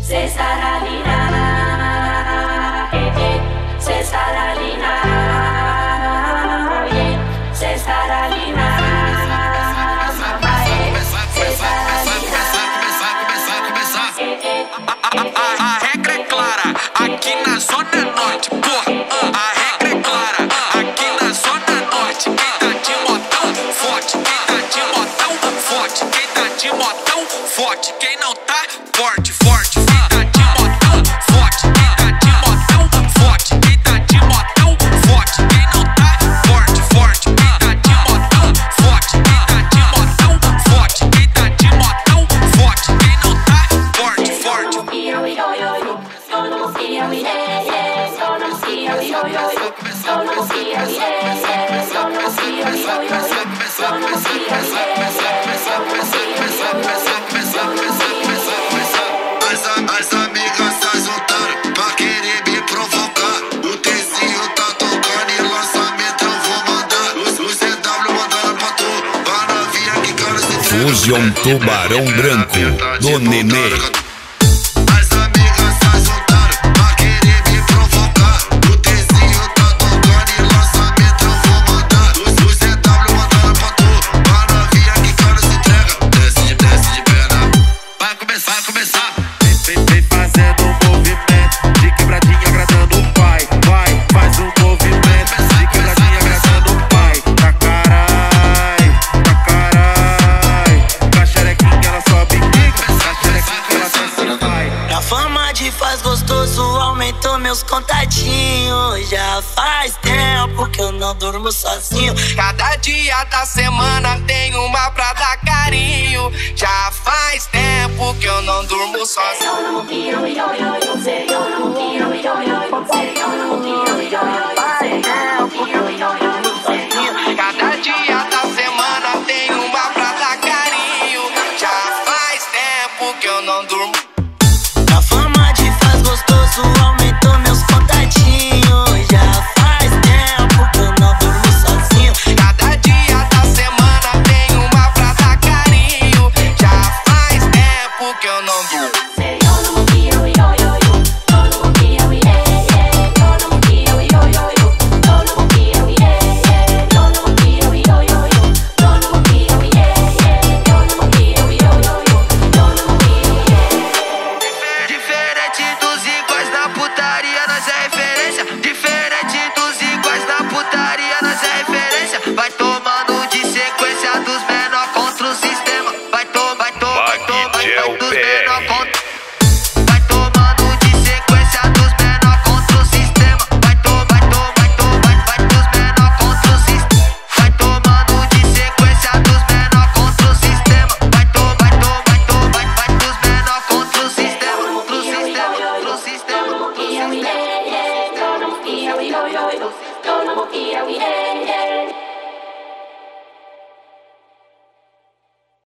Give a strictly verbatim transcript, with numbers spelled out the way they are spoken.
se saralina, eh, eh, se saralina, yeah, se saralina, mama, eh, se saralina, eh, eh. A, a, a, a regra é clara, aqui na Zona Norte, porra. A regra é clara, aqui na Zona Norte. Quem tá de motão, forte. Quem tá de motão, forte. Quem tá de motão, forte. Quem não tá, forte, forte. Quem tá de motão, forte. Quem tá de motão, forte. Quem tá de motão, forte. Quem não tá, forte, forte. Quem tá de motão, forte. Quem tá de motão, forte. Quem tá de motão, forte. Quem não tá, forte, forte. As amigas se juntaram pra querer me provocar. O Tezinho tá tocando e lançamento eu vou mandar. Os, os C W mandando pra tu, pra novinha que cara se entrega. Fusion Tubarão Branco do Nenê. As amigas se juntaram pra querer me provocar. O Tezinho tá tocando e lançamento eu vou mandar. Os, os C W mandando pra tu, pra novinha que cara se entrega. Desce de, desce de perna. Vai começar, vai começar. Vem, vem fazendo um movimento de quebradinha agradando o pai. Vai, faz um movimento de quebradinha agradando o pai. Tá carai, tá carai. Com a xerequinha ela sobe quica, com a xerequinha ela desce e vai. A fama de faz gostoso aumentou meus contatinhos. Já faz tempo que eu não durmo sozinho. Cada dia da semana tem uma pra dar carinho. Já faz tempo que eu não durmo sozinho. Cada dia da semana tem uma pra dar carinho. Já faz tempo que eu não durmo. A fama de faz gostoso aumentou meus contatinhos. Já faz tempo que eu não durmo sozinho. Cada dia da semana tem uma pra dar carinho. Já faz tempo que eu não durmo. Diferente dos iguais da putaria, nós é referência. Diferente dos iguais da putaria, nós é referência. Vai tomando de sequência dos menor contra o sistema. Vai to, vai to, vai to, vai, vai dos menor contra. Vai tomando de sequência dos menor contra o sistema. Vai to, vai to, vai to, vai, vai dos menor contra o sistema. Vai tomando de sequência dos menor contra o sistema. Vai to, vai to, vai to, vai, vai dos menor contra o sistema. Contra o sistema, contra o sistema, contra o sistema. Yeah, yeah, yeah.